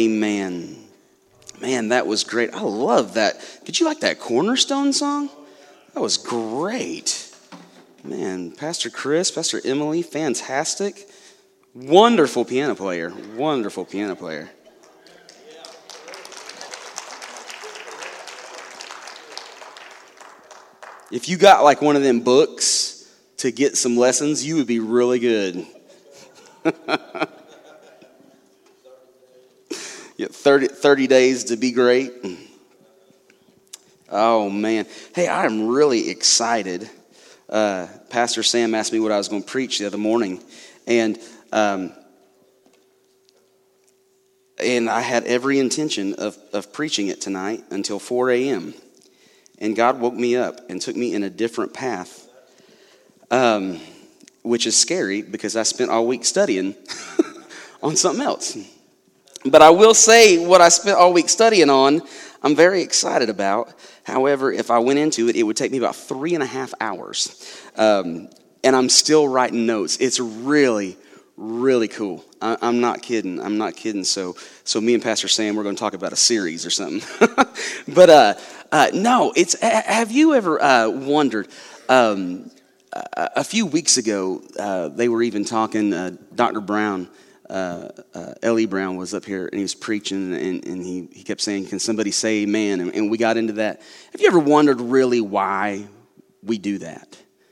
Amen. Man, that was great. I love that. Did you like that Cornerstone song? That was great. Man, Pastor Chris, Pastor Emily, fantastic. Wonderful piano player. Wonderful piano player. If you got like one of them books to get some lessons, you would be really good. Yeah, 30 days to be great. Oh, man. Hey, I'm really excited. Pastor Sam asked me what I was going to preach the other morning. And I had every intention of preaching it tonight until 4 a.m. And God woke me up and took me in a different path, which is scary because I spent all week studying on something else. But I will say what I spent all week studying on, I'm very excited about. However, if I went into it, it would take me about 3.5 hours. And I'm still writing notes. It's really, really cool. I'm not kidding. I'm not kidding. So me and Pastor Sam, we're going to talk about a series or something. But no, have you ever wondered, a few weeks ago, they were even talking, Dr. Brown, L.E. Brown was up here and he was preaching and he kept saying, can somebody say amen? And we got into that. Have you ever wondered really why we do that?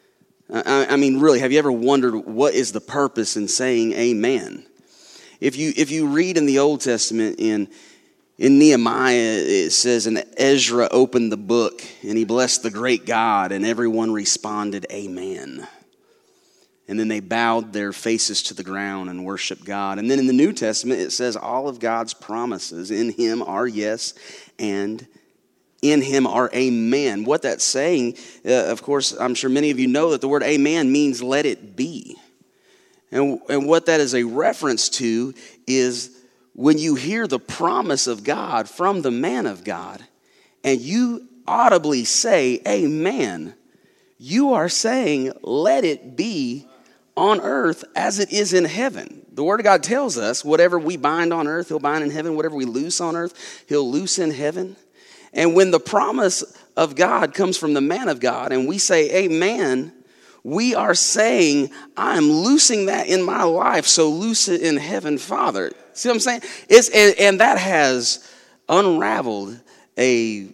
I mean, really, have you ever wondered what is the purpose in saying amen? If you read in the Old Testament in Nehemiah, it says, and Ezra opened the book and he blessed the great God and everyone responded, amen. And then they bowed their faces to the ground and worshiped God. And then in the New Testament, it says all of God's promises in him are yes and in him are amen. What that's saying, of course, I'm sure many of you know that the word amen means let it be. And what that is a reference to is when you hear the promise of God from the man of God and you audibly say amen, you are saying let it be on earth as it is in heaven. The Word of God tells us whatever we bind on earth, he'll bind in heaven. Whatever we loose on earth, he'll loose in heaven. And when the promise of God comes from the man of God and we say amen, we are saying, I'm loosing that in my life, so loose it in heaven, Father. See what I'm saying? And that has unraveled a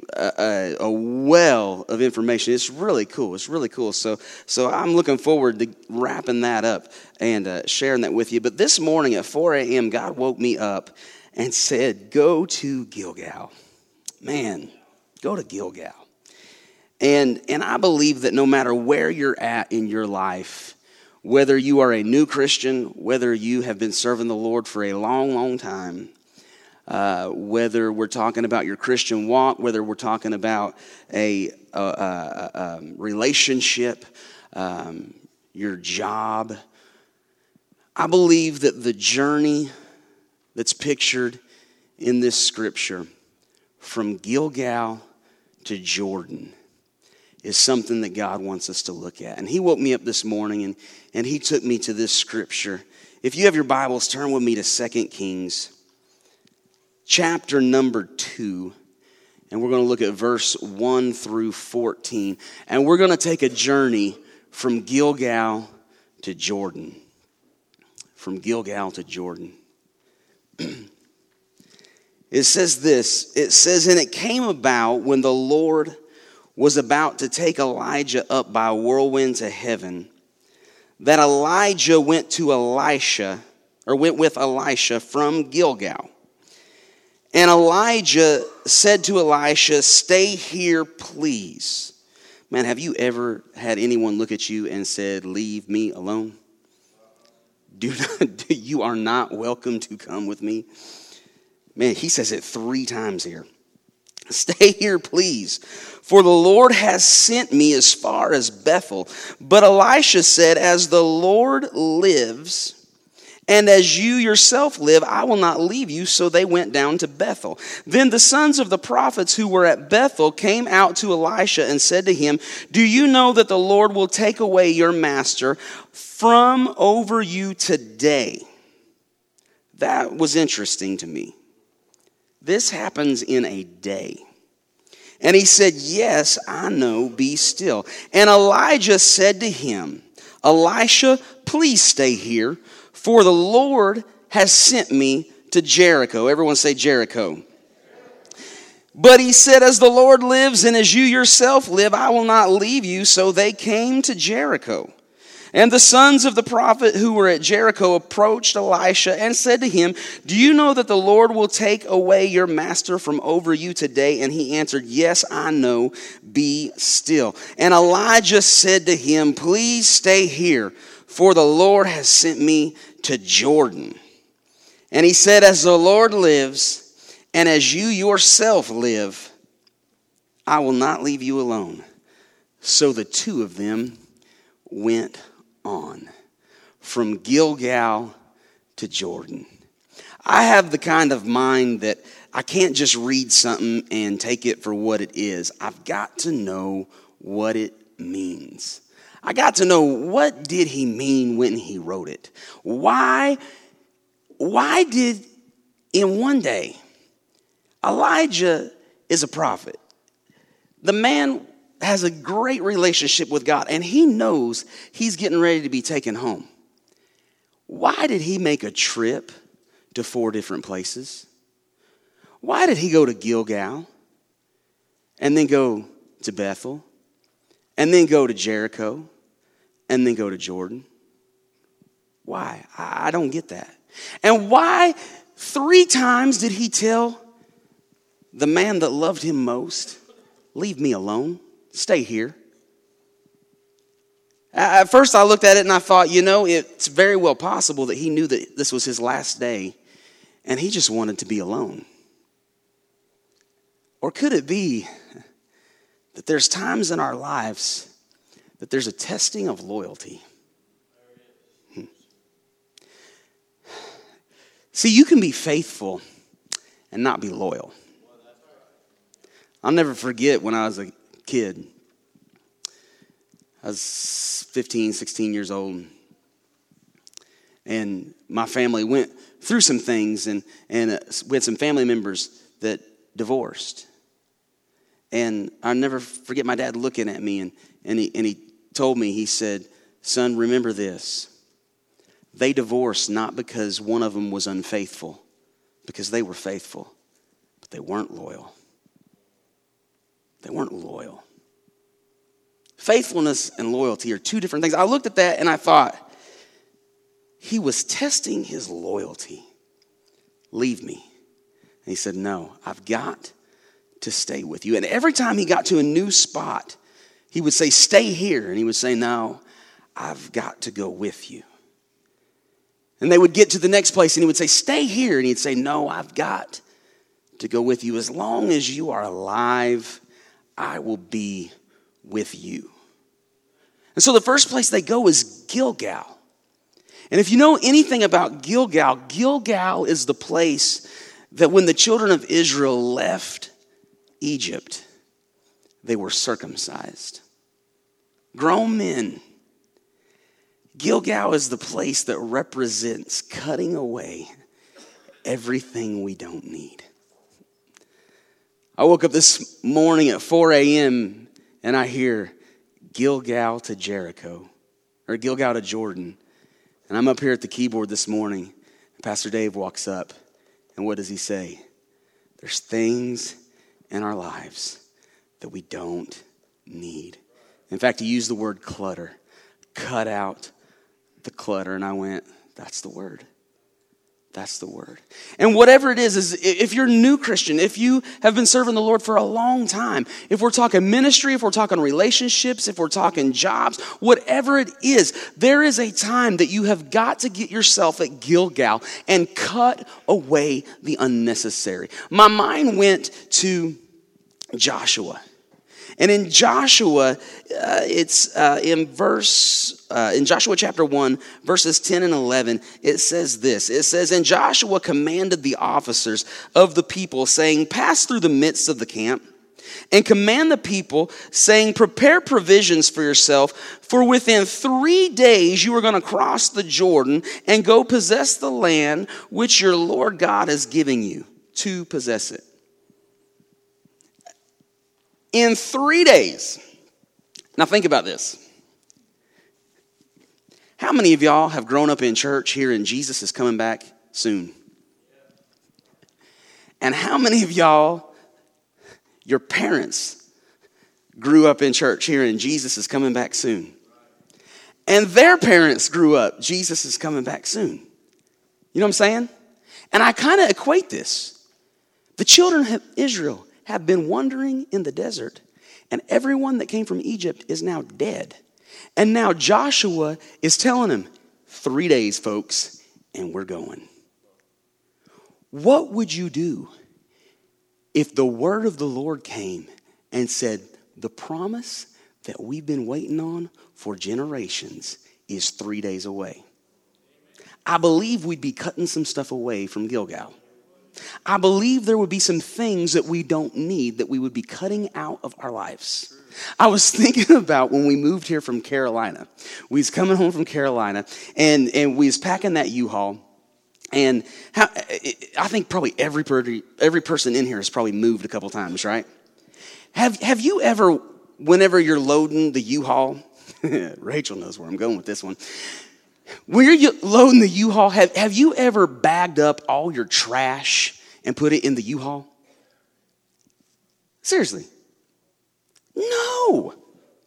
well of information. It's really cool. It's really cool. So I'm looking forward to wrapping that up and sharing that with you. But this morning at 4 a.m., God woke me up and said, go to Gilgal. Man, go to Gilgal. And I believe that no matter where you're at in your life, whether you are a new Christian, whether you have been serving the Lord for a long, long time, whether we're talking about your Christian walk, whether we're talking about a relationship, your job, I believe that the journey that's pictured in this scripture from Gilgal to Jordan is something that God wants us to look at. And he woke me up this morning and he took me to this scripture. If you have your Bibles, turn with me to 2 Kings chapter number 2, and we're going to look at verse 1 through 14. And we're going to take a journey from Gilgal to Jordan. From Gilgal to Jordan. It says this. It says, and it came about when the Lord was about to take Elijah up by a whirlwind to heaven, that Elijah went with Elisha from Gilgal. And Elijah said to Elisha, stay here, please. Man, have you ever had anyone look at you and said, leave me alone? You are not welcome to come with me. Man, he says it 3 times here. Stay here, please, for the Lord has sent me as far as Bethel. But Elisha said, as the Lord lives, and as you yourself live, I will not leave you. So they went down to Bethel. Then the sons of the prophets who were at Bethel came out to Elisha and said to him, do you know that the Lord will take away your master from over you today? That was interesting to me. this happens in a day. And he said, yes, I know, be still. And Elijah said to him, Elisha, please stay here, for the Lord has sent me to Jericho. Everyone say Jericho. But he said, as the Lord lives and as you yourself live, I will not leave you. So they came to Jericho. And the sons of the prophet who were at Jericho approached Elisha and said to him, do you know that the Lord will take away your master from over you today? And he answered, yes, I know, be still. And Elijah said to him, please stay here, for the Lord has sent me to Jordan. And he said, as the Lord lives, and as you yourself live, I will not leave you alone. So the two of them went on from Gilgal to Jordan. I have the kind of mind that I can't just read something and take it for what it is. I've got to know what it means. I got to know, what did he mean when he wrote it? Why did in one day, Elijah is a prophet. The man has a great relationship with God, and he knows he's getting ready to be taken home. Why did he make a trip to 4 different places? Why did he go to Gilgal and then go to Bethel and then go to Jericho and then go to Jordan? Why? I don't get that. And why 3 times did he tell the man that loved him most, leave me alone? Stay here. At first I looked at it and I thought, it's very well possible that he knew that this was his last day and he just wanted to be alone. Or could it be that there's times in our lives that there's a testing of loyalty? See, you can be faithful and not be loyal. I'll never forget when I was a kid. I was 15, 16 years old. And my family went through some things, and we had some family members that divorced. And I'll never forget my dad looking at me, and he told me, he said, son, remember this. They divorced not because one of them was unfaithful, because they were faithful, but they weren't loyal. They weren't loyal. Faithfulness and loyalty are 2 different things. I looked at that and I thought, he was testing his loyalty. Leave me. And he said, no, I've got to stay with you. And every time he got to a new spot, he would say, stay here. And he would say, no, I've got to go with you. And they would get to the next place and he would say, stay here. And he'd say, no, I've got to go with you. As long as you are alive, I will be with you. And so the first place they go is Gilgal. And if you know anything about Gilgal, Gilgal is the place that when the children of Israel left Egypt, they were circumcised. Grown men. Gilgal is the place that represents cutting away everything we don't need. I woke up this morning at 4 a.m. and I hear Gilgal to Jericho, or Gilgal to Jordan. And I'm up here at the keyboard this morning. And Pastor Dave walks up, and what does he say? There's things in our lives that we don't need. In fact, he used the word clutter. Cut out the clutter. And I went, that's the word. That's the word. And whatever it is if you're a new Christian, if you have been serving the Lord for a long time, if we're talking ministry, if we're talking relationships, if we're talking jobs, whatever it is, there is a time that you have got to get yourself at Gilgal and cut away the unnecessary. My mind went to Joshua. And in Joshua, it's in Joshua chapter 1, verses 10 and 11, it says this. It says, and Joshua commanded the officers of the people, saying, pass through the midst of the camp, and command the people, saying, prepare provisions for yourself, for within 3 days you are going to cross the Jordan and go possess the land which your Lord God is giving you. to possess it. In 3 days. Now think about this. How many of y'all have grown up in church hearing Jesus is coming back soon? And how many of y'all, your parents, grew up in church hearing Jesus is coming back soon? And their parents grew up, Jesus is coming back soon. You know what I'm saying? And I kind of equate this. The children of Israel have been wandering in the desert, and everyone that came from Egypt is now dead. And now Joshua is telling them, 3 days, folks, and we're going. What would you do if the word of the Lord came and said, the promise that we've been waiting on for generations is 3 days away? I believe we'd be cutting some stuff away from Gilgal. I believe there would be some things that we don't need that we would be cutting out of our lives. I was thinking about when we moved here from Carolina. We was coming home from Carolina, and we was packing that U-Haul. And I think probably every person in here has probably moved a couple times, right? Have you ever, whenever you're loading the U-Haul, Rachel knows where I'm going with this one. When you're loading the U-Haul, have you ever bagged up all your trash and put it in the U-Haul? Seriously. No.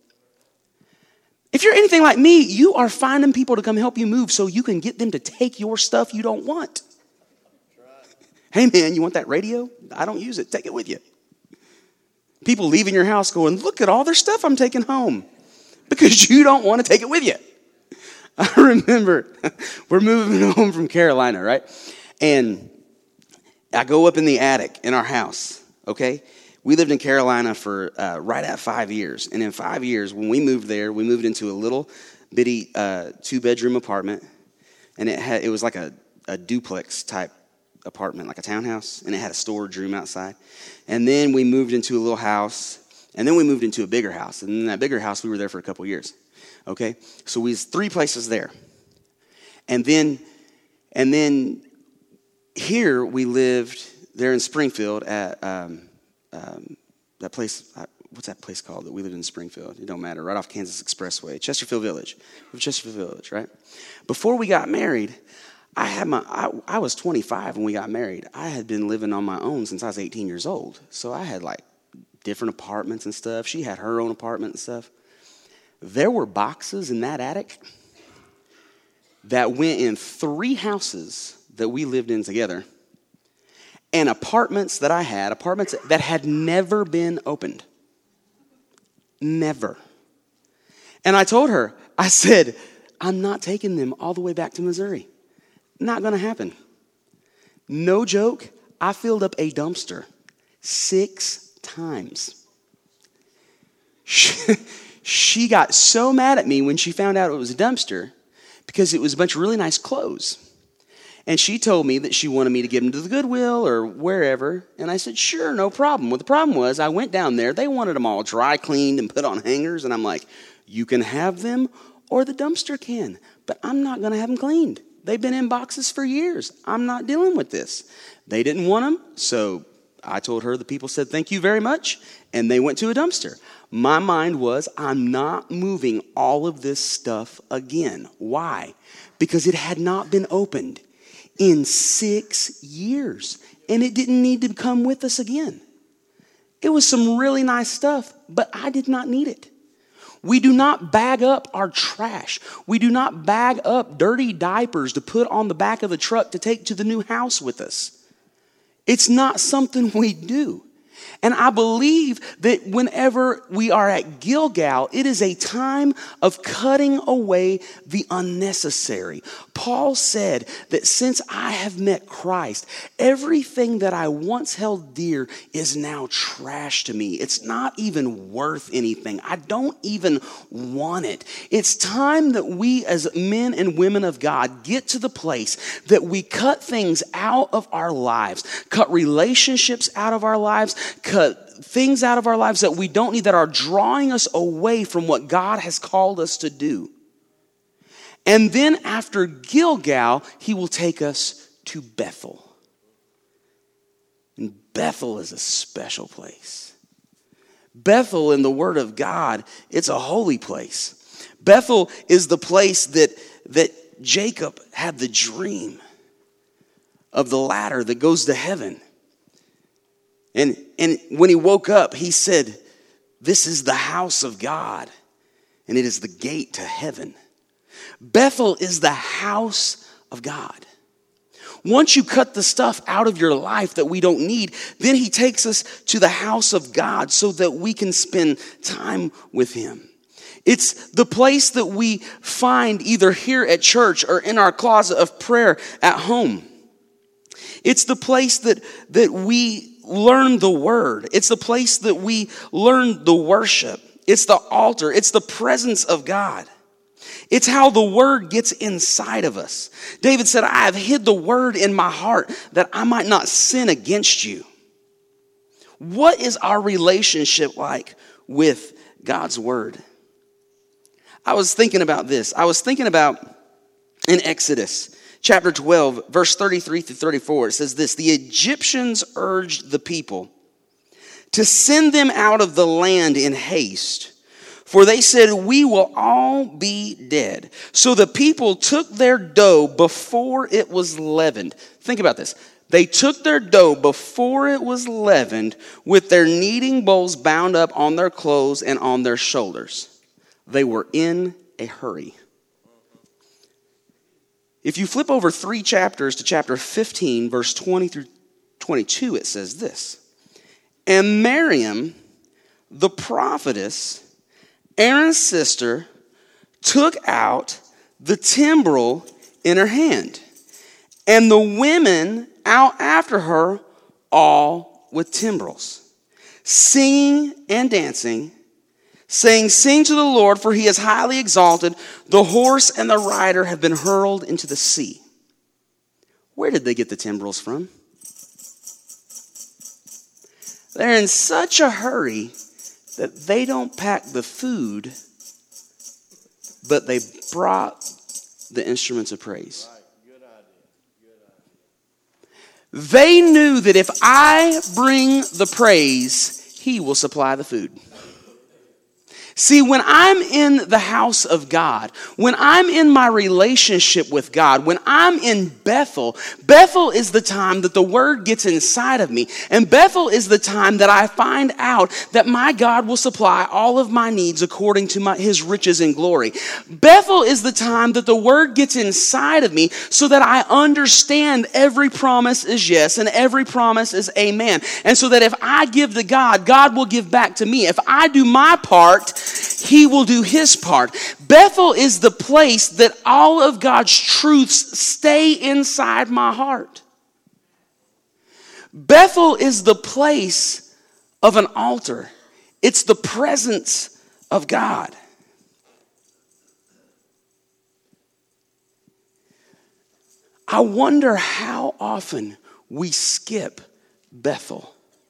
If you're anything like me, you are finding people to come help you move so you can get them to take your stuff you don't want. Hey man, you want that radio? I don't use it. Take it with you. People leaving your house going, look at all their stuff I'm taking home, because you don't want to take it with you. I remember we're moving home from Carolina, right? And I go up in the attic in our house, okay? We lived in Carolina for right at 5 years. And in 5 years, when we moved there, we moved into a little bitty 2-bedroom apartment. And it was like a duplex type apartment, like a townhouse. And it had a storage room outside. And then we moved into a little house. And then we moved into a bigger house. And in that bigger house, we were there for a couple years. Okay, so we was 3 places there. And then here we lived there in Springfield at that place. What's that place called that we lived in Springfield? It don't matter. Right off Kansas Expressway, Chesterfield Village. Chesterfield Village, right? Before we got married, I was 25 when we got married. I had been living on my own since I was 18 years old. So I had like different apartments and stuff. She had her own apartment and stuff. There were boxes in that attic that went in 3 houses that we lived in together, and apartments that I had, apartments that had never been opened. Never. And I told her, I said, I'm not taking them all the way back to Missouri. Not going to happen. No joke, I filled up a dumpster 6 times. She got so mad at me when she found out it was a dumpster because it was a bunch of really nice clothes. And she told me that she wanted me to give them to the Goodwill or wherever. And I said, sure, no problem. Well, the problem was I went down there. They wanted them all dry cleaned and put on hangers. And I'm like, you can have them or the dumpster can. But I'm not going to have them cleaned. They've been in boxes for years. I'm not dealing with this. They didn't want them. So I told her the people said, thank you very much. And they went to a dumpster. My mind was, I'm not moving all of this stuff again. Why? Because it had not been opened in 6 years. And it didn't need to come with us again. It was some really nice stuff, but I did not need it. We do not bag up our trash. We do not bag up dirty diapers to put on the back of the truck to take to the new house with us. It's not something we do. And I believe that whenever we are at Gilgal, it is a time of cutting away the unnecessary. Paul said that since I have met Christ, everything that I once held dear is now trash to me. It's not even worth anything. I don't even want it. It's time that we as men and women of God get to the place that we cut things out of our lives, cut relationships out of our lives, cut things out of our lives that we don't need, that are drawing us away from what God has called us to do. And then after Gilgal, he will take us to Bethel. Bethel is a special place. Bethel in the Word of God, it's a holy place. Bethel is the place that Jacob had the dream of the ladder that goes to heaven. And when he woke up, he said, this is the house of God, and it is the gate to heaven. Bethel is the house of God. Once you cut the stuff out of your life that we don't need, then he takes us to the house of God so that we can spend time with him. It's the place that we find either here at church or in our closet of prayer at home. It's the place that we learn the word. It's the place that we learn the worship. It's the altar. It's the presence of God. It's how the word gets inside of us. David said, I have hid the word in my heart that I might not sin against you. What is our relationship like with God's word? I was thinking about this. I was thinking about in Exodus chapter 12, verse 33 through 34. It says this, the Egyptians urged the people to send them out of the land in haste, for they said, we will all be dead. So the people took their dough before it was leavened. Think about this. They took their dough before it was leavened with their kneading bowls bound up on their clothes and on their shoulders. They were in a hurry. If you flip over 3 chapters to chapter 15, verse 20 through 22, it says this. And Miriam, the prophetess, Aaron's sister, took out the timbrel in her hand, and the women out after her, all with timbrels, singing and dancing, saying, sing to the Lord, for he is highly exalted. The horse and the rider have been hurled into the sea. Where did they get the timbrels from? They're in such a hurry that they don't pack the food, but they brought the instruments of praise. Good idea. They knew that if I bring the praise, he will supply the food. See, when I'm in the house of God, when I'm in my relationship with God, when I'm in Bethel, Bethel is the time that the word gets inside of me. And Bethel is the time that I find out that my God will supply all of my needs according to his riches and glory. Bethel is the time that the word gets inside of me so that I understand every promise is yes and every promise is amen. And so that if I give to God, God will give back to me. If I do my part, he will do his part. Bethel is the place that all of God's truths stay inside my heart. Bethel is the place of an altar. It's the presence of God. I wonder how often we skip Bethel.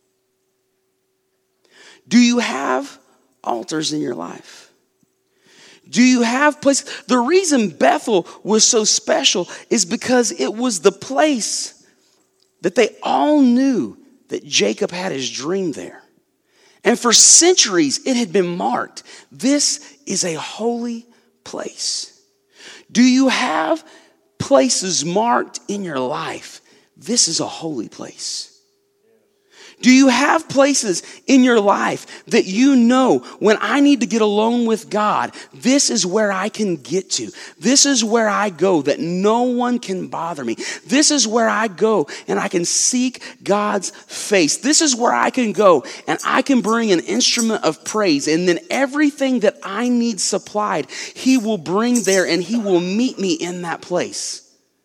Do you have altars in your life? Do you have places? The reason Bethel was so special is because it was the place that they all knew that Jacob had his dream there. And for centuries it had been marked. This is a holy place. Do you have places marked in your life? This is a holy place. Do you have places in your life that you know when I need to get alone with God, this is where I can get to. This is where I go that no one can bother me. This is where I go and I can seek God's face. This is where I can go and I can bring an instrument of praise, and then everything that I need supplied, he will bring there and he will meet me in that place.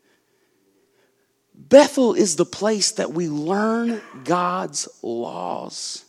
Bethel is the place that we learn God's laws.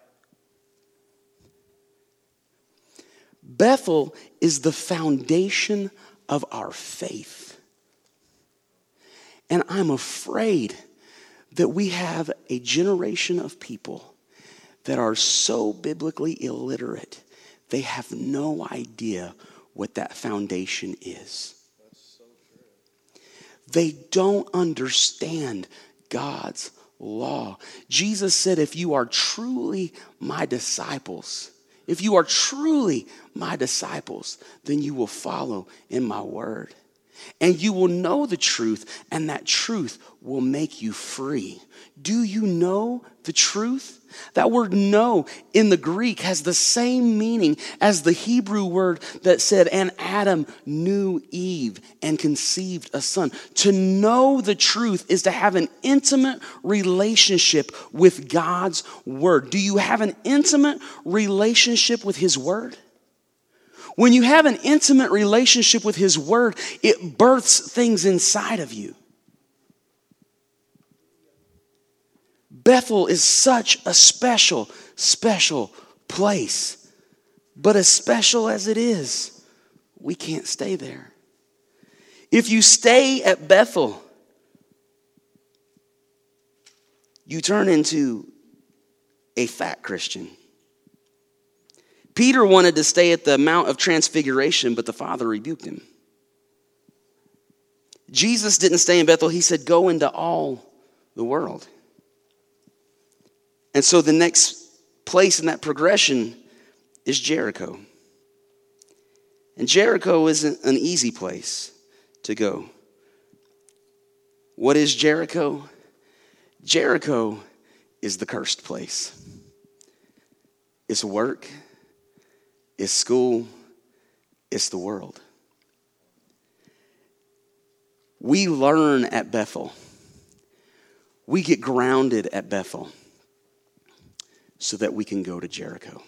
Bethel is the foundation of our faith. And I'm afraid that we have a generation of people that are so biblically illiterate, they have no idea what that foundation is. They don't understand God's law. Jesus said, if you are truly my disciples, if you are truly my disciples, then you will follow in my word. And you will know the truth, and that truth will make you free. Do you know the truth? That word know in the Greek has the same meaning as the Hebrew word that said, and Adam knew Eve and conceived a son. To know the truth is to have an intimate relationship with God's word. Do you have an intimate relationship with his word? When you have an intimate relationship with his word, it births things inside of you. Bethel is such a special, special place. But as special as it is, we can't stay there. If you stay at Bethel, you turn into a fat Christian. Peter wanted to stay at the Mount of Transfiguration, but the Father rebuked him. Jesus didn't stay in Bethel. He said, go into all the world. And so the next place in that progression is Jericho. And Jericho isn't an easy place to go. What is Jericho? Jericho is the cursed place. It's work. It's school. It's the world. We learn at Bethel. We get grounded at Bethel so that we can go to Jericho.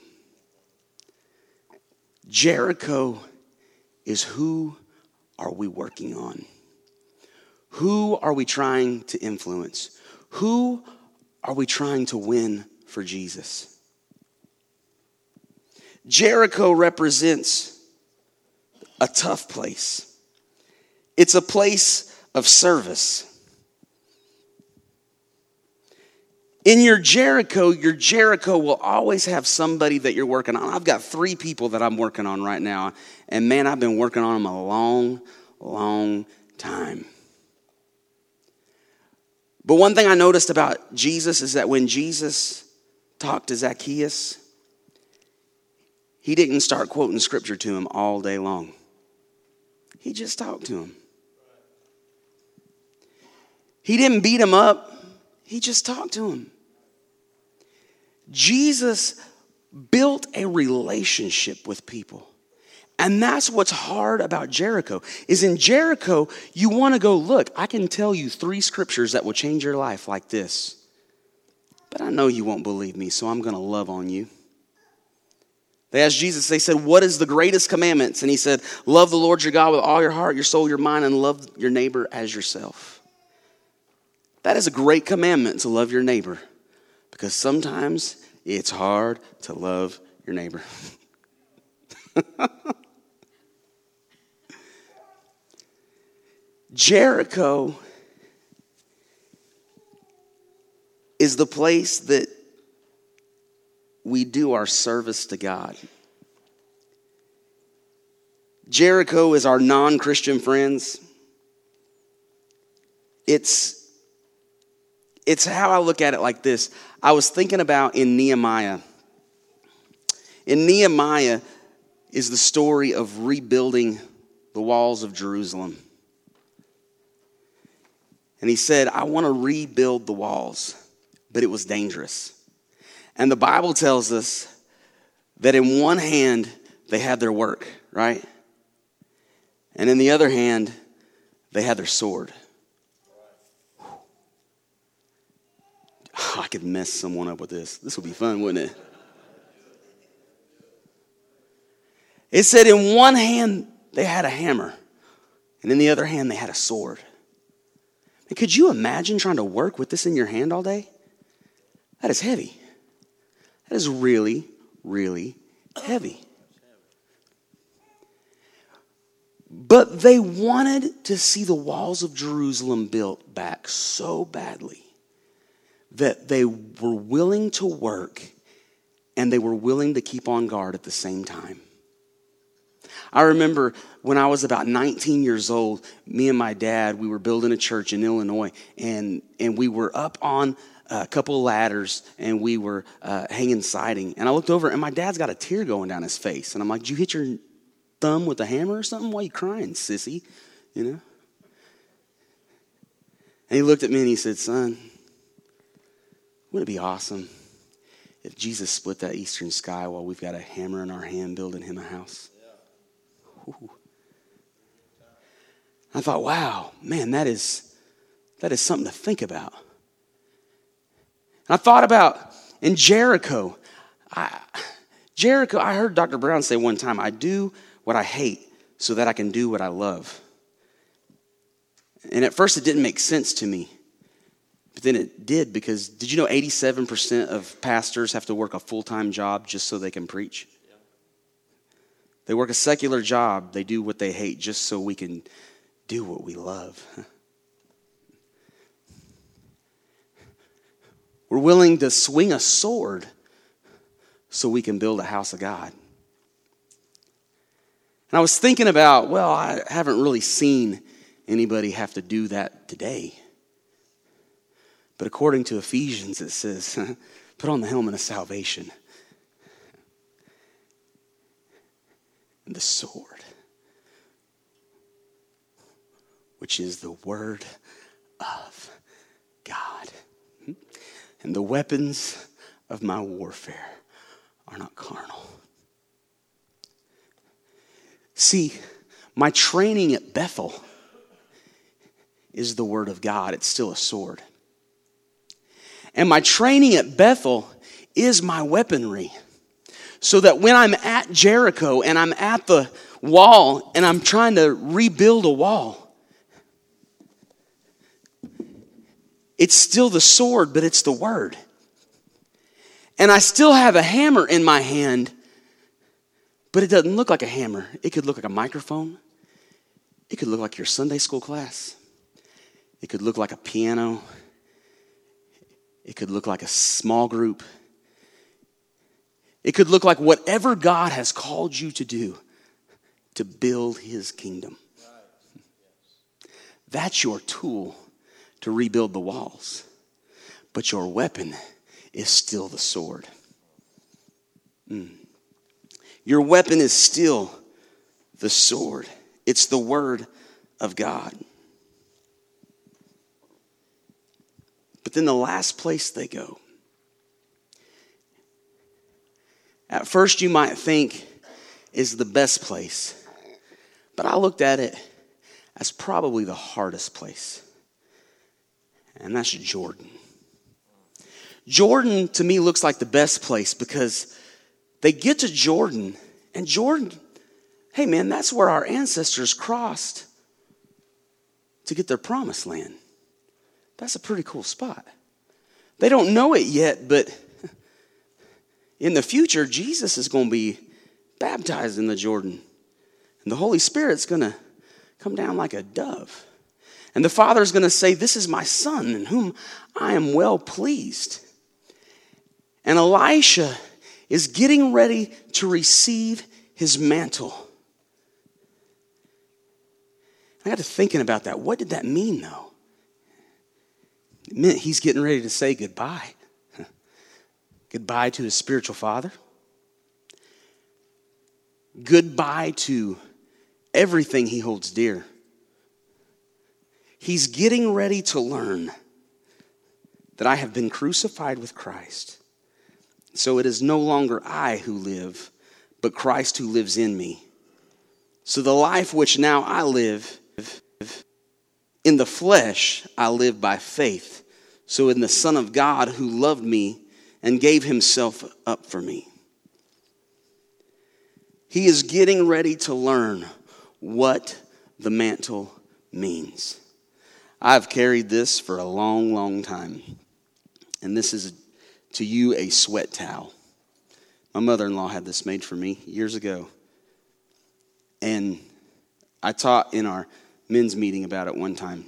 Jericho is who are we working on? Who are we trying to influence? Who are we trying to win for Jesus? Jericho represents a tough place. It's a place of service. In your Jericho will always have somebody that you're working on. I've got 3 people that I'm working on right now. And man, I've been working on them a long, long time. But one thing I noticed about Jesus is that when Jesus talked to Zacchaeus, he didn't start quoting scripture to him all day long. He just talked to him. He didn't beat him up. He just talked to him. Jesus built a relationship with people. And that's what's hard about Jericho. Is in Jericho, you want to go, look, I can tell you 3 scriptures that will change your life like this. But I know you won't believe me, so I'm going to love on you. They asked Jesus, they said, what is the greatest commandments? And he said, love the Lord your God with all your heart, your soul, your mind, and love your neighbor as yourself. That is a great commandment to love your neighbor. Because sometimes it's hard to love your neighbor. Jericho is the place that we do our service to God. Jericho is our non-Christian friends. It's how I look at it like this. I was thinking about in Nehemiah. In Nehemiah is the story of rebuilding the walls of Jerusalem. And he said, I want to rebuild the walls, but it was dangerous. And the Bible tells us that in one hand, they had their work, right? And in the other hand, they had their sword. I could mess someone up with this. This would be fun, wouldn't it? It said in one hand, they had a hammer. And in the other hand, they had a sword. And could you imagine trying to work with this in your hand all day? That is heavy. That is really, really heavy. But they wanted to see the walls of Jerusalem built back so badly that they were willing to work and they were willing to keep on guard at the same time. I remember when I was about 19 years old, me and my dad, we were building a church in Illinois, and we were up on a couple of ladders, and we were hanging siding. And I looked over, and my dad's got a tear going down his face. And I'm like, did you hit your thumb with a hammer or something? Why are you crying, sissy? You know? And he looked at me and he said, son, wouldn't it be awesome if Jesus split that eastern sky while we've got a hammer in our hand building him a house? Yeah. I thought, wow, man, that is something to think about. And I thought about in Jericho. I heard Dr. Brown say one time, I do what I hate so that I can do what I love. And at first it didn't make sense to me. But then it did, because did you know 87% of pastors have to work a full-time job just so they can preach? Yeah. They work a secular job. They do what they hate just so we can do what we love. We're willing to swing a sword so we can build a house of God. And I was thinking about, well, I haven't really seen anybody have to do that today. But according to Ephesians, it says, put on the helmet of salvation and the sword, which is the word of God. And the weapons of my warfare are not carnal. See, my training at Bethel is the word of God. It's still a sword. And my training at Bethel is my weaponry. So that when I'm at Jericho and I'm at the wall and I'm trying to rebuild a wall, it's still the sword, but it's the word. And I still have a hammer in my hand, but it doesn't look like a hammer. It could look like a microphone. It could look like your Sunday school class. It could look like a piano. It could look like a small group. It could look like whatever God has called you to do to build his kingdom. That's your tool to rebuild the walls. But your weapon is still the sword. Your weapon is still the sword. It's the word of God. But then the last place they go. At first you might think is the best place. But I looked at it as probably the hardest place. And that's Jordan. Jordan to me looks like the best place because they get to Jordan. And Jordan, hey man, that's where our ancestors crossed to get their promised land. That's a pretty cool spot. They don't know it yet, but in the future, Jesus is going to be baptized in the Jordan. And the Holy Spirit's going to come down like a dove. And the Father's going to say, this is my Son in whom I am well pleased. And Elisha is getting ready to receive his mantle. I got to thinking about that. What did that mean, though? It meant he's getting ready to say goodbye. Goodbye to his spiritual father. Goodbye to everything he holds dear. He's getting ready to learn that I have been crucified with Christ. So it is no longer I who live, but Christ who lives in me. So the life which now I live in the flesh, I live by faith. So in the Son of God who loved me and gave himself up for me. He is getting ready to learn what the mantle means. I've carried this for a long, long time. And this is to you a sweat towel. My mother-in-law had this made for me years ago. And I taught in our men's meeting about it one time.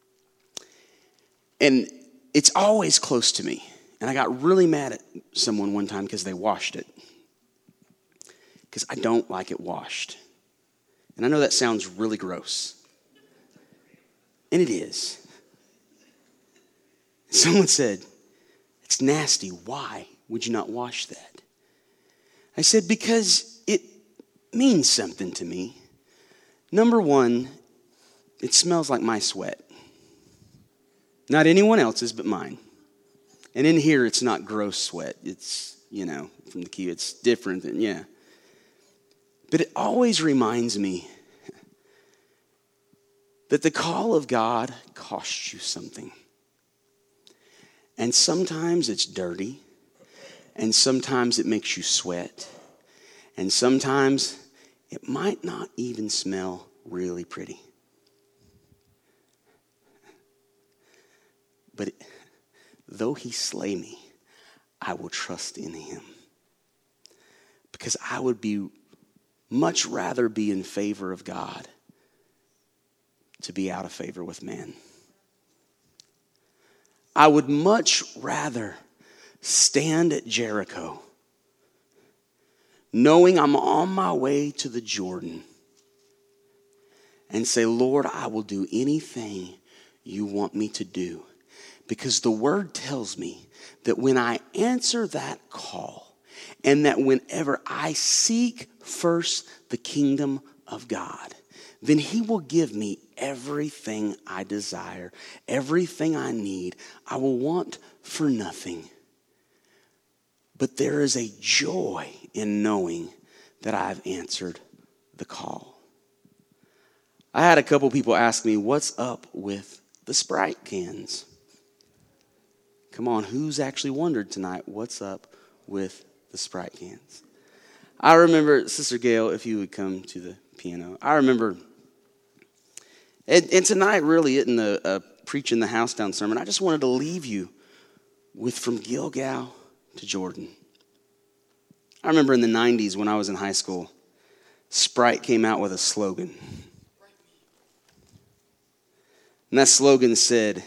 And it's always close to me. And I got really mad at someone one time because they washed it. Because I don't like it washed. And I know that sounds really gross. And it is. Someone said, It's nasty. Why would you not wash that? I said, because it means something to me. Number one, it smells like my sweat. Not anyone else's, but mine. And in here, it's not gross sweat. It's, from the queue, it's different than, yeah. But it always reminds me that the call of God costs you something. And sometimes it's dirty. And sometimes it makes you sweat. And sometimes it might not even smell really pretty. But though he slay me, I will trust in him. Because I would much rather be in favor of God to be out of favor with man. I would much rather stand at Jericho knowing I'm on my way to the Jordan and say, Lord, I will do anything you want me to do. Because the word tells me that when I answer that call and that whenever I seek first the kingdom of God, then he will give me everything I desire, everything I need. I will want for nothing. But there is a joy in knowing that I've answered the call. I had a couple people ask me, what's up with the Sprite cans? Come on, who's actually wondered tonight what's up with the Sprite cans? I remember, Sister Gail, if you would come to the piano. I remember, and tonight really isn't a preaching the house down sermon. I just wanted to leave you with from Gilgal to Jordan. I remember in the 90s when I was in high school, Sprite came out with a slogan. And that slogan said,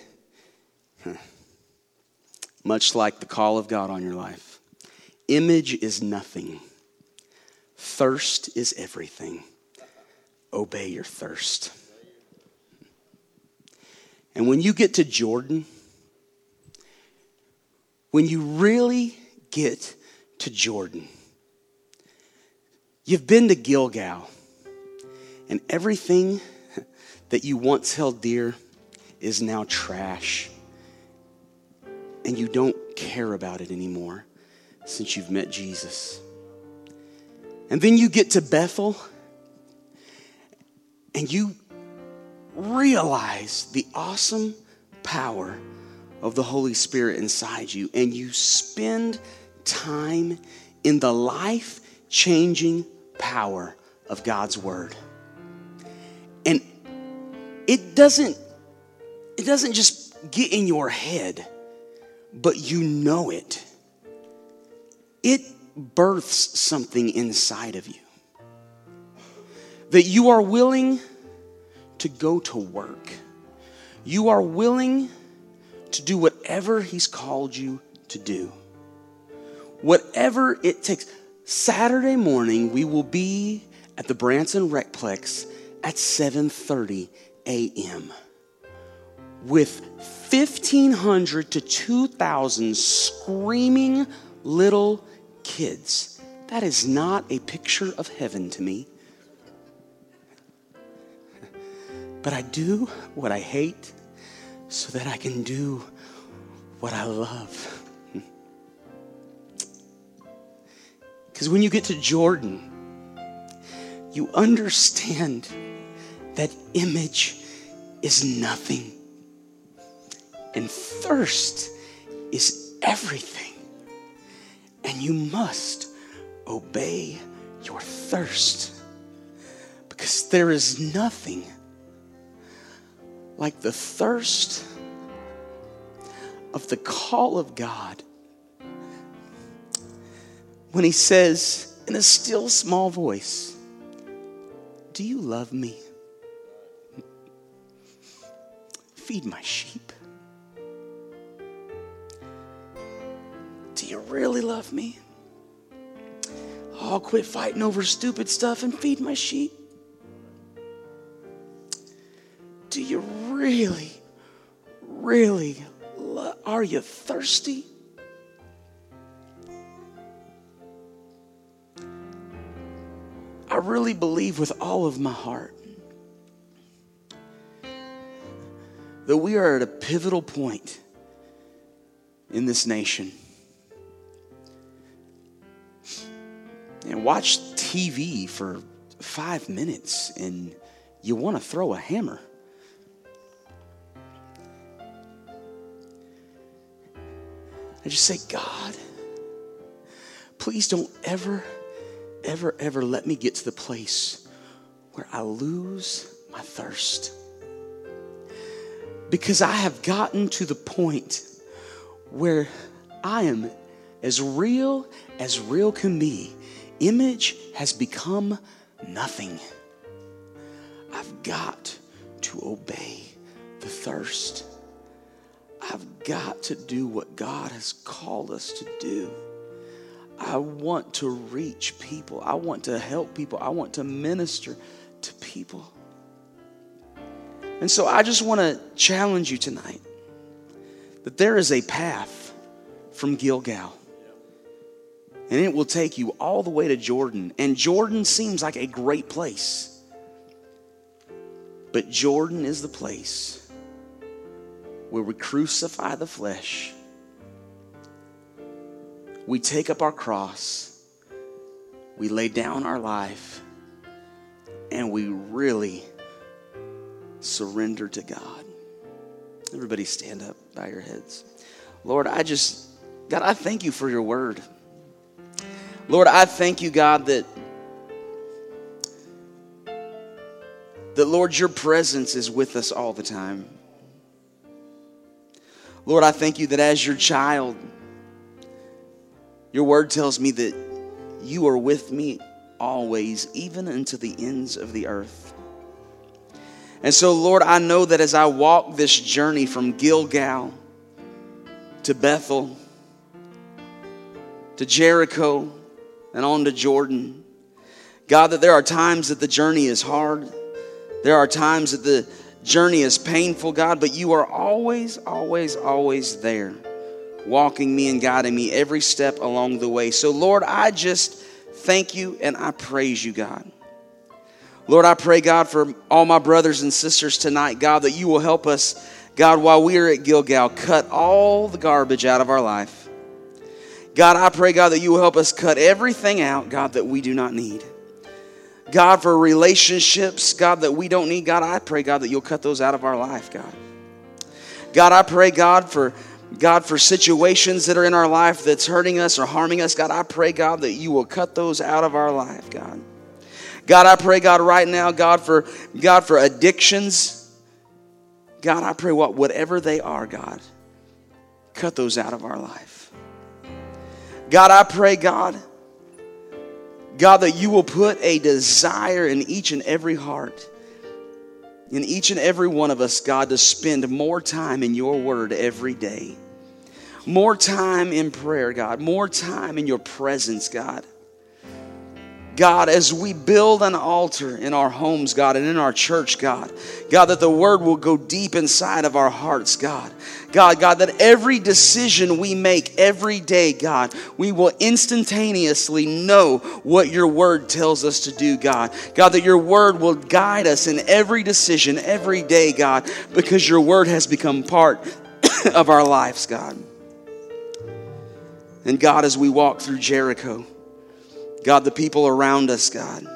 much like the call of God on your life, image is nothing. Thirst is everything. Obey your thirst. And when you get to Jordan, when you really get to Jordan, you've been to Gilgal, and everything that you once held dear is now trash. And you don't care about it anymore since you've met Jesus. And then you get to Bethel and you realize the awesome power of the Holy Spirit inside you. And you spend time in the life-changing power of God's Word. And it doesn't just get in your head, but you know it. It births something inside of you. That you are willing to go to work. You are willing to do whatever he's called you to do. Whatever it takes. Saturday morning, we will be at the Branson Recplex at 7:30 a.m. with 1,500 to 2,000 screaming little kids. That is not a picture of heaven to me. But I do what I hate so that I can do what I love. Because when you get to Jordan, you understand that image is nothing. And thirst is everything. And you must obey your thirst. Because there is nothing like the thirst of the call of God. When he says in a still small voice, do you love me? Feed my sheep. Do you really love me? I'll quit fighting over stupid stuff and feed my sheep. Do you really, really love? Are you thirsty really believe with all of my heart that we are at a pivotal point in this nation. And watch TV for 5 minutes and you want to throw a hammer. I just say, God, please don't ever let me get to the place where I lose my thirst. Because I have gotten to the point where I am as real can be. Image has become nothing. I've got to obey the thirst. I've got to do what God has called us to do. I want to reach people. I want to help people. I want to minister to people. And so I just want to challenge you tonight that there is a path from Gilgal. And it will take you all the way to Jordan. And Jordan seems like a great place. But Jordan is the place where we crucify the flesh. We take up our cross. We lay down our life. And we really surrender to God. Everybody stand up, bow your heads. Lord, God, I thank you for your word. Lord, I thank you, God, that Lord, your presence is with us all the time. Lord, I thank you that as your child, your word tells me that you are with me always, even unto the ends of the earth. And so, Lord, I know that as I walk this journey from Gilgal to Bethel, to Jericho, and on to Jordan, God, that there are times that the journey is hard. There are times that the journey is painful, God, but you are always, always, always there, walking me and guiding me every step along the way. So, Lord, I just thank you and I praise you, God. Lord, I pray, God, for all my brothers and sisters tonight, God, that you will help us, God, while we are at Gilgal, cut all the garbage out of our life. God, I pray, God, that you will help us cut everything out, God, that we do not need. God, for relationships, God, that we don't need, God, I pray, God, that you'll cut those out of our life, God. God, I pray, God, for situations that are in our life that's hurting us or harming us. God, I pray, God, that you will cut those out of our life, God. God, I pray, God, right now, God, for addictions. God, I pray whatever they are, God, cut those out of our life. God, I pray, God, that you will put a desire in each and every heart, in each and every one of us, God, to spend more time in your word every day. More time in prayer, God. More time in your presence, God. God, as we build an altar in our homes, God, and in our church, God, that the word will go deep inside of our hearts, God. God, that every decision we make every day, God, we will instantaneously know what your word tells us to do, God. God, that your word will guide us in every decision every day, God, because your word has become part of our lives, God. And God, as we walk through Jericho, God, the people around us, God,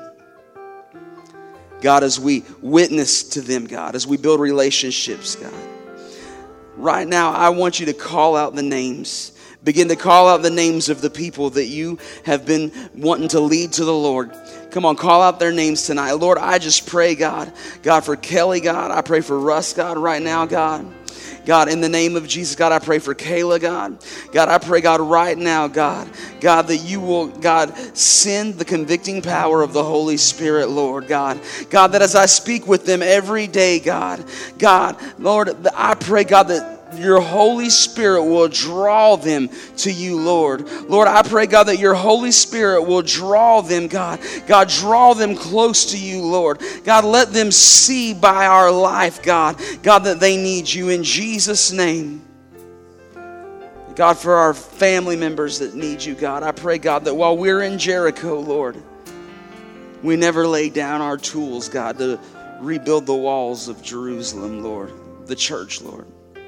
as we witness to them, God, as we build relationships, God, right now, I want you to call out the names. Begin to call out the names of the people that you have been wanting to lead to the Lord. Come on, call out their names tonight. Lord, I just pray, God, for Kelly, God. I pray for Russ, God, right now, God. God, in the name of Jesus, God, I pray for Kayla, God. God, I pray, God, right now, God, that you will, God, send the convicting power of the Holy Spirit, Lord, God. God, that as I speak with them every day, God, Lord, I pray, God, that your Holy Spirit will draw them to you, Lord. Lord, I pray, God, that your Holy Spirit will draw them, God. God, draw them close to you, Lord. God, let them see by our life, God, that they need you in Jesus' name. God, for our family members that need you, God, I pray, God, that while we're in Jericho, Lord, We never lay down our tools, God, to rebuild the walls of Jerusalem, Lord, the church, Lord.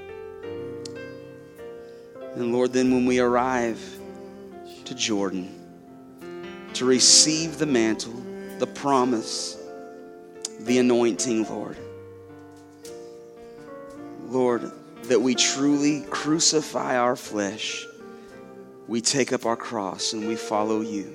And Lord, then when we arrive to Jordan to receive the mantle, the promise, the anointing, Lord, that we truly crucify our flesh. We take up our cross and we follow you.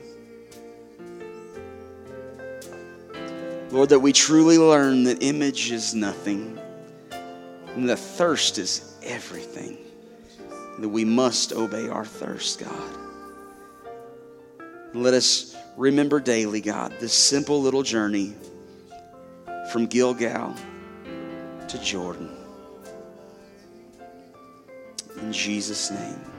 Lord, that we truly learn that image is nothing and the thirst is everything. That we must obey our thirst, God. And let us remember daily, God, this simple little journey from Gilgal to Jordan. In Jesus' name.